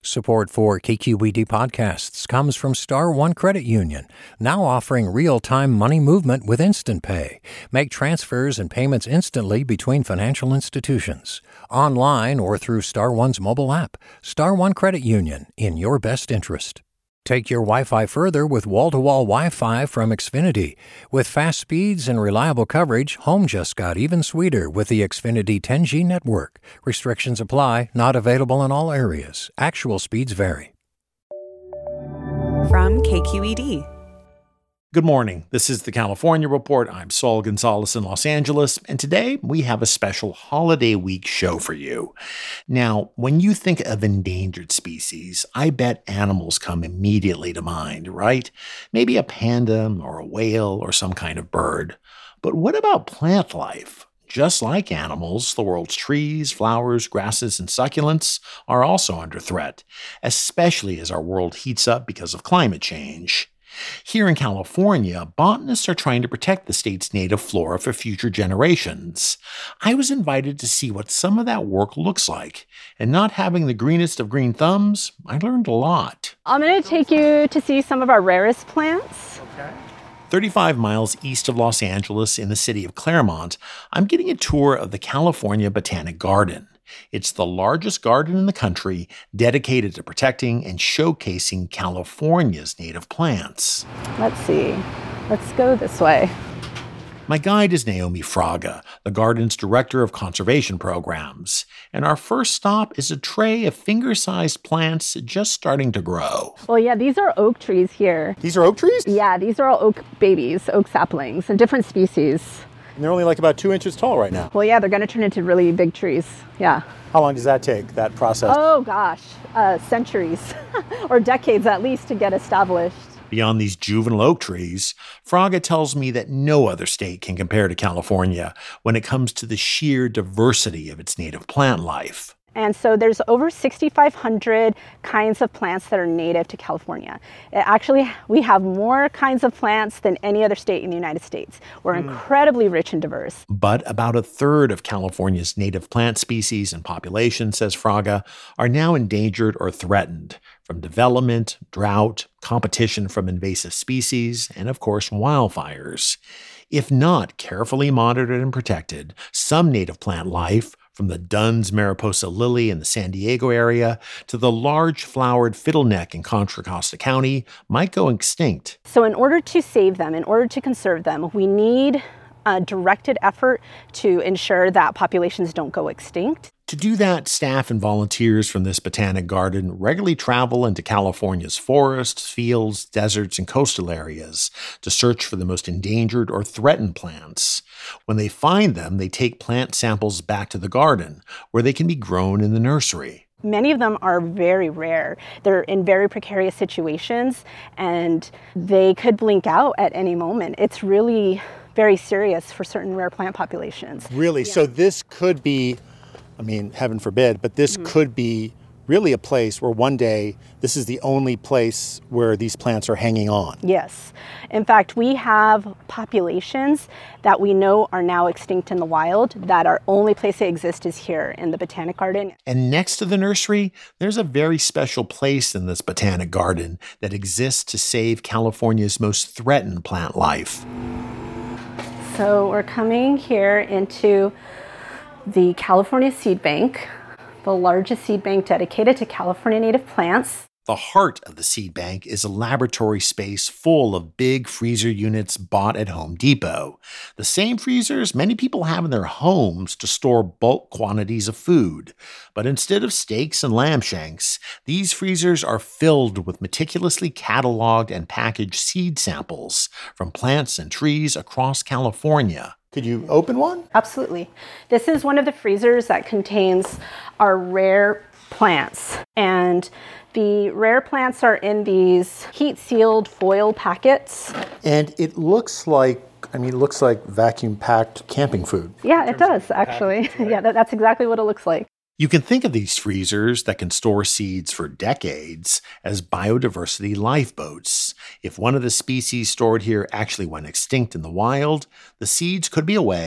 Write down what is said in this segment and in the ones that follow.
Support for KQED podcasts comes from Star One Credit Union, now offering real-time money movement with Instant Pay. Make transfers and payments instantly between financial institutions, online or through Star One's mobile app. Star One Credit Union, in your best interest. Take your Wi-Fi further with wall-to-wall Wi-Fi from Xfinity. With fast speeds and reliable coverage, home just got even sweeter with the Xfinity 10G network. Restrictions apply, not available in all areas. Actual speeds vary. From KQED. Good morning. This is the California Report. I'm Saul Gonzalez in Los Angeles, and today we have a special holiday week show for you. Now, when you think of endangered species, I bet animals come immediately to mind, right? Maybe a panda or a whale or some kind of bird. But what about plant life? Just like animals, the world's trees, flowers, grasses, and succulents are also under threat, especially as our world heats up because of climate change. Here in California, botanists are trying to protect the state's native flora for future generations. I was invited to see what some of that work looks like, and not having the greenest of green thumbs, I learned a lot. I'm going to take you to see some of our rarest plants. Okay. 35 miles east of Los Angeles in the city of Claremont, I'm getting a tour of the California Botanic Garden. It's the largest garden in the country dedicated to protecting and showcasing California's native plants. Let's see. Let's go this way. My guide is Naomi Fraga, the garden's director of conservation programs. And our first stop is a tray of finger-sized plants just starting to grow. Well, yeah, these are oak trees here. These are oak trees? Yeah, these are all oak babies, oak saplings, and different species. And they're only like about 2 inches tall right now. Well, yeah, they're going to turn into really big trees. Yeah. How long does that take, that process? Oh, gosh, centuries or decades at least to get established. Beyond these juvenile oak trees, Fraga tells me that no other state can compare to California when it comes to the sheer diversity of its native plant life. And so there's over 6,500 kinds of plants that are native to California. Actually, we have more kinds of plants than any other state in the United States. We're incredibly rich and diverse. But about a third of California's native plant species and population, says Fraga, are now endangered or threatened from development, drought, competition from invasive species, and of course, wildfires. If not carefully monitored and protected, some native plant life, from the Dunn's Mariposa lily in the San Diego area to the large flowered fiddleneck in Contra Costa County, might go extinct. So in order to save them, in order to conserve them, we need a directed effort to ensure that populations don't go extinct. To do that, staff and volunteers from this botanic garden regularly travel into California's forests, fields, deserts, and coastal areas to search for the most endangered or threatened plants. When they find them, they take plant samples back to the garden, where they can be grown in the nursery. Many of them are very rare. They're in very precarious situations, and they could blink out at any moment. It's really very serious for certain rare plant populations. Really? Yeah. So this could be, I mean, heaven forbid, but this could be really a place where one day this is the only place where these plants are hanging on. Yes. In fact, we have populations that we know are now extinct in the wild, that our only place they exist is here in the Botanic Garden. And next to the nursery, there's a very special place in this Botanic Garden that exists to save California's most threatened plant life. So we're coming here into the California Seed Bank, the largest seed bank dedicated to California native plants. The heart of the seed bank is a laboratory space full of big freezer units bought at Home Depot. The same freezers many people have in their homes to store bulk quantities of food. But instead of steaks and lamb shanks, these freezers are filled with meticulously cataloged and packaged seed samples from plants and trees across California. Could you open one? Absolutely. This is one of the freezers that contains our rare plants. And the rare plants are in these heat-sealed foil packets. And it looks like, vacuum-packed camping food. Yeah, it does, actually. Yeah, that's exactly what it looks like. You can think of these freezers that can store seeds for decades as biodiversity lifeboats. If one of the species stored here actually went extinct in the wild, the seeds could be away,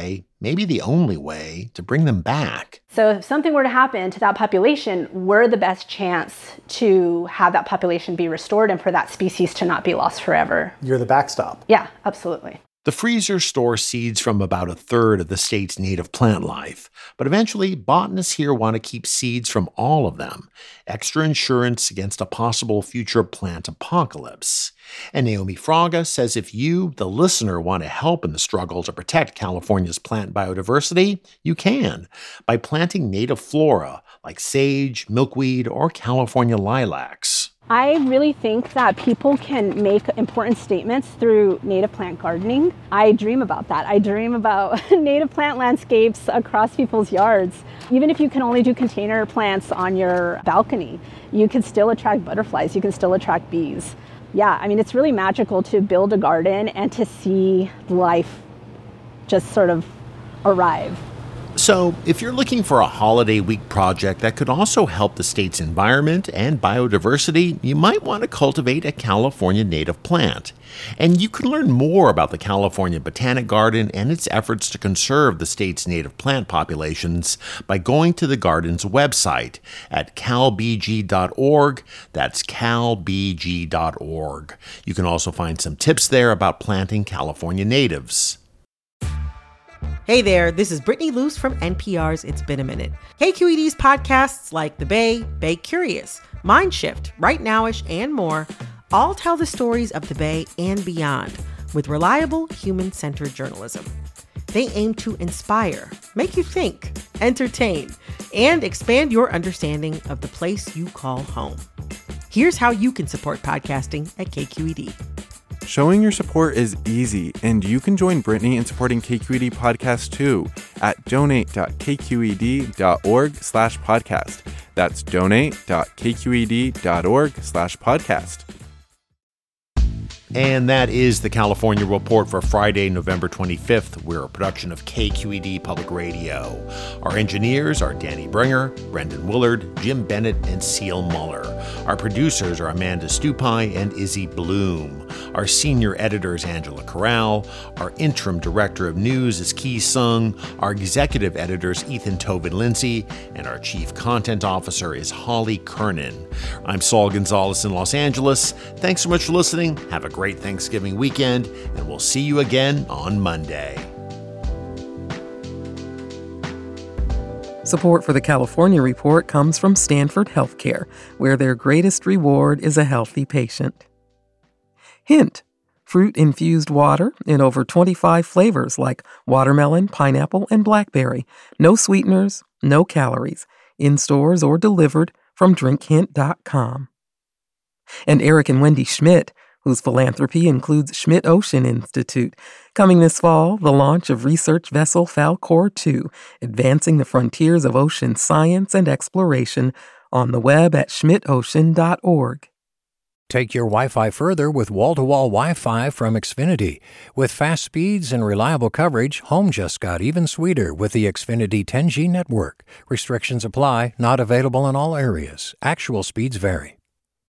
maybe the only way to bring them back. So if something were to happen to that population, we're the best chance to have that population be restored and for that species to not be lost forever. You're the backstop. Yeah, absolutely. The freezer stores seeds from about a third of the state's native plant life, but eventually botanists here want to keep seeds from all of them, extra insurance against a possible future plant apocalypse. And Naomi Fraga says if you, the listener, want to help in the struggle to protect California's plant biodiversity, you can by planting native flora like sage, milkweed, or California lilacs. I really think that people can make important statements through native plant gardening. I dream about that. I dream about native plant landscapes across people's yards. Even if you can only do container plants on your balcony, you can still attract butterflies, you can still attract bees. Yeah, I mean, it's really magical to build a garden and to see life just sort of arrive. So, if you're looking for a holiday week project that could also help the state's environment and biodiversity, you might want to cultivate a California native plant. And you can learn more about the California Botanic Garden and its efforts to conserve the state's native plant populations by going to the garden's website at calbg.org. That's calbg.org. You can also find some tips there about planting California natives. Hey there, this is Brittany Luce from NPR's It's Been a Minute. KQED's podcasts like The Bay Curious, Mindshift, Right Nowish, and more all tell the stories of the Bay and beyond with reliable, human-centered journalism. They aim to inspire, make you think, entertain, and expand your understanding of the place you call home. Here's how you can support podcasting at KQED. Showing your support is easy, and you can join Brittany in supporting KQED Podcast too at donate.kqed.org/podcast. That's donate.kqed.org/podcast. And that is the California Report for Friday, November 25th. We're a production of KQED Public Radio. Our engineers are Danny Bringer, Brendan Willard, Jim Bennett, and Seal Muller. Our producers are Amanda Stupai and Izzy Bloom. Our senior editor is Angela Corral. Our interim director of news is Kee Sung. Our executive editor is Ethan Tobin Lindsay. And our chief content officer is Holly Kernan. I'm Saul Gonzalez in Los Angeles. Thanks so much for listening. Have a great Thanksgiving weekend, and we'll see you again on Monday. Support for the California Report comes from Stanford Healthcare, where their greatest reward is a healthy patient. Hint: fruit-infused water in over 25 flavors like watermelon, pineapple, and blackberry. No sweeteners, no calories. In stores or delivered from drinkhint.com. And Eric and Wendy Schmidt, whose philanthropy includes Schmidt Ocean Institute. Coming this fall, the launch of research vessel Falkor 2, advancing the frontiers of ocean science and exploration, on the web at schmidtocean.org. Take your Wi-Fi further with wall-to-wall Wi-Fi from Xfinity. With fast speeds and reliable coverage, home just got even sweeter with the Xfinity 10G network. Restrictions apply, not available in all areas. Actual speeds vary.